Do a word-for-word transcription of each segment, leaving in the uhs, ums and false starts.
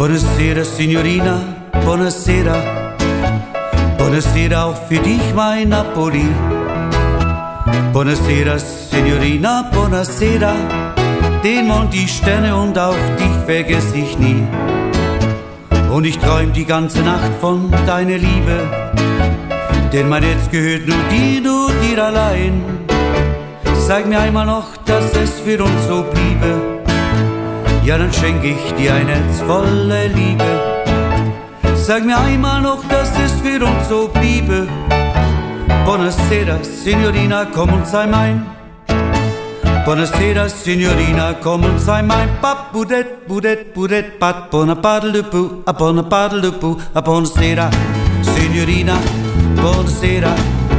Buonasera, Signorina, buonasera. Buonasera auch für dich, mein Napoli. Buonasera, Signorina, buonasera. Den Mond, die Sterne und auch dich vergess ich nie. Und ich träum die ganze Nacht von deiner Liebe. Denn mein Herz gehört nur dir, nur dir allein. Sag mir einmal noch, dass es für uns so bliebe. Ja, dann schenk ich dir ein Herz voller Liebe. Sag mir einmal noch, dass es für uns so bliebe. Buonasera, Signorina, komm und sei mein. Buonasera, Signorina, komm und sei mein. Pap, budet, budet, budet, pat, bona padelupu, a bona padelupu, a buonasera, Signorina, buonasera.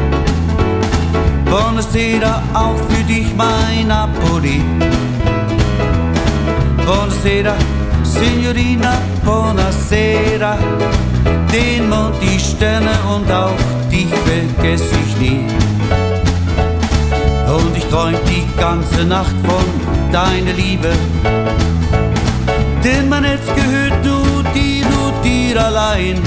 Buonasera auch für dich, mein Napoli. Buonasera, Signorina, buonasera. Den Mond, die Sterne und auch dich vergess ich nie. Und ich träum die ganze Nacht von deiner Liebe. Denn mein Herz gehört nur dir, nur dir allein.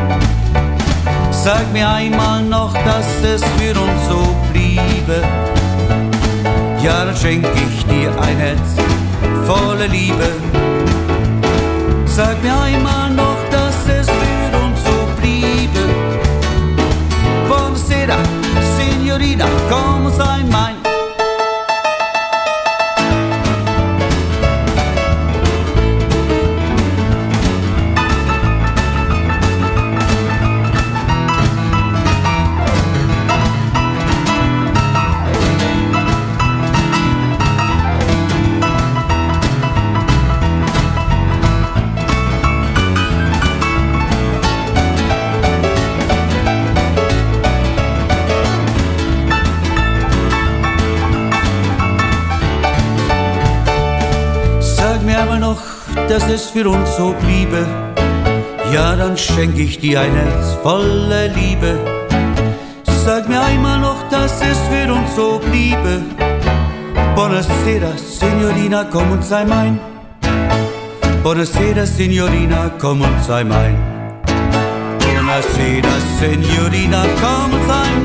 Sag mir einmal noch, dass es für uns so bliebe. Ja, dann schenk ich dir ein Herz voller Liebe. Sag mir einmal noch, dass es für uns so bliebe. Buonasera, Signorina, komm und sei mein. Dass es für uns so bliebe, ja, dann schenk ich dir ein Herz voller Liebe. Sag mir einmal noch, dass es für uns so bliebe. Buonasera, Signorina, komm und sei mein. Buonasera, Signorina, komm und sei mein. Buonasera, Signorina, komm und sei